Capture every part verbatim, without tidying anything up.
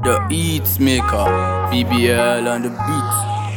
The Eats Maker, B B L on the beat.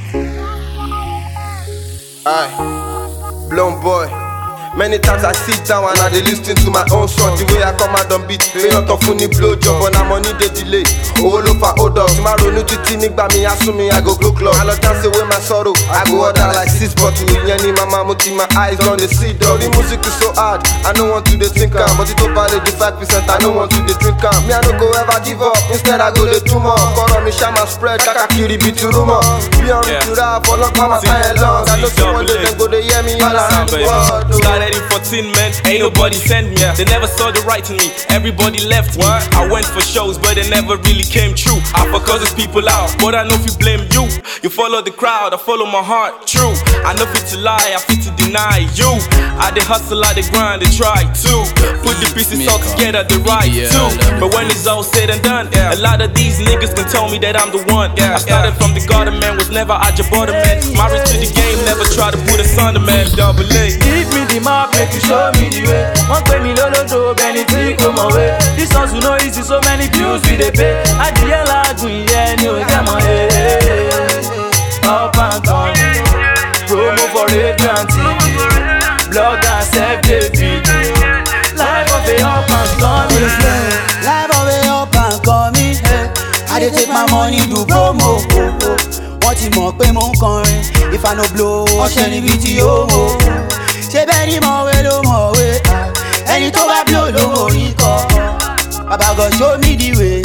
Aye, blown boy. Many times I sit down and I dey listen to my own song. The way I come out on beat, pay not of funny blow job, but na money dey delay. Owó ló fa hold up. Tí máa ronú títí nígbà mi asún mi, I go glow club. I love dance away my sorrow, I go order like six bottles. Ìyẹn ni mama mo ti my eyes on the see. The music is so hard, I no want to dey think am. But it tó bá lè di five percent, I no want to dey drink am. Me I no go ever give up, instead I go dey do more. Kọ́rọ̀ mi ṣá máa spread, kákàkiri bí ti rumor. Bí ọ̀run ti rà, fọlọ́pàá máa tá ẹ lọ. I know say one day dem go dey hear me all around the world. Started in fourteen, man, ain't nobody sent me. They never saw the right in me, everybody left me. I went for shows, but they never really came true. I fuck other people out, but I know if you blame you. You follow the crowd, I follow my heart, true. I know fit to lie, I fit to deny you. I dey hustle, I dey grind, they try to put the pieces all together, they right too. But when it's all said and done, a lot of these niggas can tell me that I'm the one. I started from the garden, man, was never at your bottom, man. Married to the game, never try to put us under, man. Double A. Give me the map, make you show me the way. One pay me lolo do, benefit come away. This one's no easy, so many bills we dey pay. I the yell gun, yeah, no get my head. Up and down, promo for radiant T V, blog and self David. Life of a up and coming, life of a up and coming. I dey take my money do promo. Wọ́n ti mọ̀ pé mo ń kọrin. If I no blow, ọ̀ṣẹ́ níbi tí ó mọ̀. Ṣé bẹ́ẹ̀ ni mọ̀wé ló mọ̀wé? Ẹni tó bá blow ló mọ̀ orí kọ. Baba God show me the way.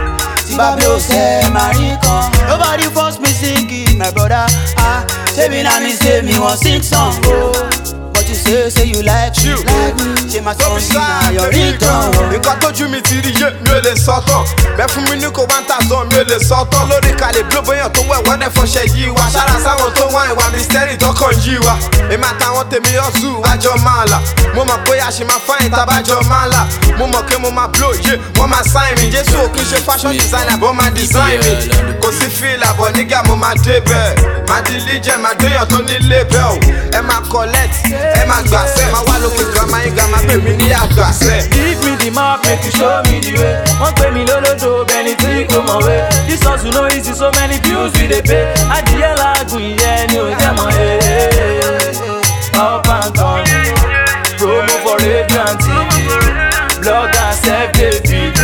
Tí bá blow ṣe máa rí kan. Nobody force me singing, my brother. Ah, ṣé mi náà mi ṣe mi wọ́n sing song o. But you say say you like me, like me. Ṣé máa sọ mi náà your return? Nǹkan tójú mi ti rí yé mi ò lè sọ́tàn. Bẹ́ẹ̀ fún mi ní kò one thousand mi ò lè sọ́tàn. Lórí kalẹ̀ blow bóyá tó wẹ̀ wọ́n dẹ̀ fọṣẹ yí wa. Ṣára sáwọn tó wọ́n ìwà misteri tọkàn yí wa. Èmi àtàwọn tèmi ọ̀sùn wájọ máa là. Mo mọ̀ pé a ṣì máa fáyín tábàjọ máa là. Mo mọ̀ pé mo máa blow yé, wọ́n máa sign mi. Jésù ò kí ń ṣe fashion designer bọ́ máa design mi. Kò sí fìlà bọ̀ nígà mo máa dé bẹ́ẹ̀. Máa di legion, máa déyàn tó nílé bẹ́ẹ̀ o. Ẹ máa collect, ẹ máa gbàṣẹ́. Máa wá lókè grandma yín ga máa pè mí ní àgbàṣẹ́. Give me the map, make you show me the way. One pay me lolo do, benefit come away. This one's no easy, so many bills we dey pay. I the yell gun, yeah, no get my head. Up and down, promo for radiant T V, blog and self David.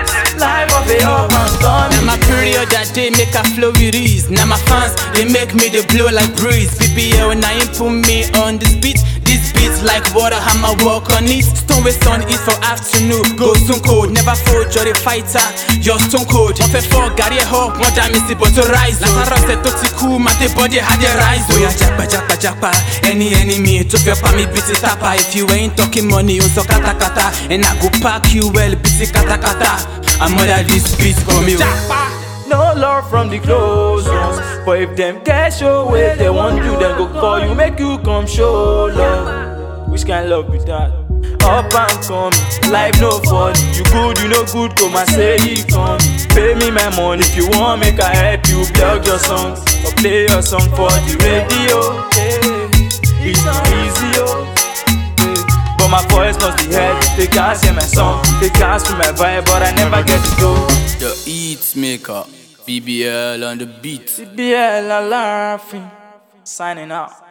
Life of a up and down. Now my period that day make a flow with ease. Now my fans, they make me they blow like breeze. B B L now you put me on this beat. This beat's like water, I'ma walk on it. Stone with sun is for afternoon. Go stone cold, never fold, you're a fighter. You're stone cold. One for four, Gary Hawk, one time is the but to rise. Lazarus said to cool, my body had a rise. Oh yeah, jackpa, jackpa, jackpa. Any enemy to your me beat it tapa. If you ain't talking money, you so kata kata. And I go pack you well, beat it kata kata. I'm all of this beat for me. No love from the close ones. But if them get show way, they want you, then go call you, make you come show love. Which kind love be that? Up and come, life no funny. You good, you no good, come and say it come. Pay me my money if you want, make I help you blog your songs or play your song for the radio. Hey, it's not easy, oh. But my voice must be heard. They can't hear my song, they can't feel my vibe, but I never get to go. The Eats Maker, B B L on the beat. B B L laughing, signing out.